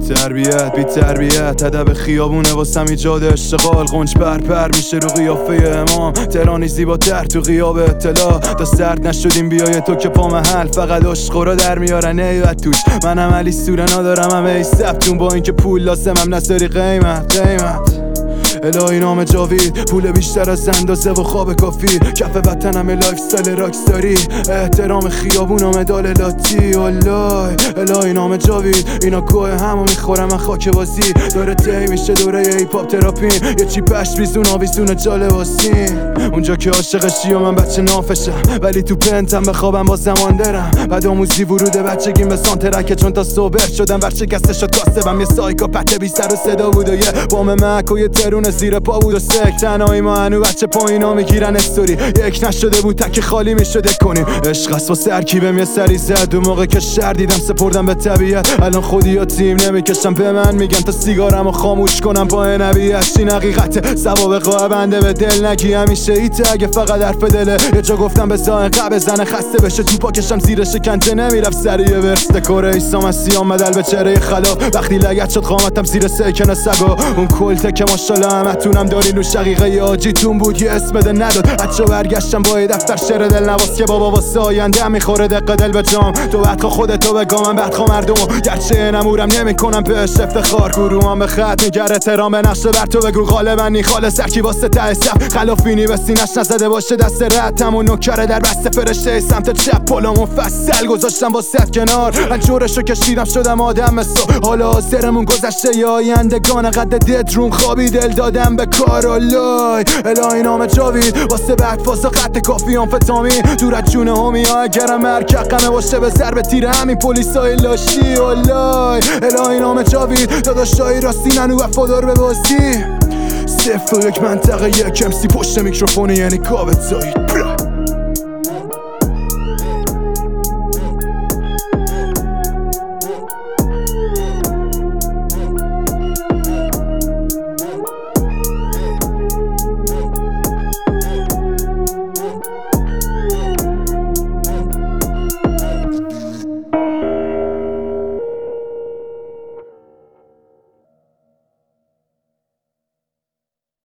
تربیت ادب خیابونه واسم ایجاد اشتغال. غنج پر میشه رو قیافه امام، تهرانی زیباتر تو غیاب اطلاع. تا سرد نشدیم بیای تو که پا محل، فقط عشقورا در میارن ایوت توش. منم علی سوره ندارم همه ای سبتون، با اینکه پول لازمم نذاری قیمت. الهی نام جاوید، پول بیشتر از اندازه و خواب کافی. کف وطنم لایف استایل راکستاری، احترام خیابون و مدال لاتی. والله الهی نام جاوید، اینا کوه همو میخورم من خاک بازی. داره تی میشه دوره هیپ هاپ تراپین، یه چی پشت بیزون آویزون جالباسین. اونجا که عاشقشی و من بچه نافشم، ولی تو پنتم بخوابم با زمان درم. بعد آموزی ورود بچگیم به سانترکه، چون تا صبح شدم ورشکسته شد کاسبم. یه سایکا پته بی سر و صدا بود و یه بام مک و یه ترون زیر پا بود و سک. تنهایی ما هنو بچه پایینا میگیرن استوری، یک نشده بود تک خالی میشده کنیم. عشق است واسه ترکیبم یه سری زد، و موقع که شر دیدم سپردم به طبیعت. الان خودی یا تیم نمیکشم، به من میگن تا سیگارمو خاموش کنم با نبیت. این حقیقته ثواب قاه بنده به دل نگی، همیشه ایته اگه فقط حرف دله. یه جا گفتم به زاین قبل زن خسته بشه، تو پاکشم زیر شکنجه نمیرفت سریع ورست. کره ایسام سیام بدل به چهره خلا، وقتی لگت شد قامتم زیر سکن سگا. اون کلته که ماشاءالله همتونم دارین، رو شقیقه آجیتون بود یه اسم بده نداد. حتی برگشتم با یه دفتر شعر دل نواز که بابا واسه آینده میخوره دق دل به جام. تو بدخوا خودتو بگا من بدخوا مردمو، گرچه نمورم نمیکنم بهش افتخار. گروهم به خط میگر احترام به نقشه بر تو بگو غالبا نی خالص هرکی واسه ته صف. خلافینی به سینش نزده باشه دست رتم، و نوکره در بسته فرشته سمت چپ. پلامو فصل گذاشتم واسه کنار، من جورشو کشیدم شدم آدم مثل. حالا حاضرمون گذشته یا آیندگان قد ددرون خوابی دل دادم به کار. الله الهی نام جاوید، واسه بعد فاز خط کافی آمفتامین. دور از جون همی ها اگرم مرکقمه باشه به ضرب تیر همین پلیسای لاشی. الله الهی نام جاوید، داداشای راستی ننو وفادار به بازی. 0 و 1 منطقه 1 MC پشت میکروفونه یعنی کابت زایید.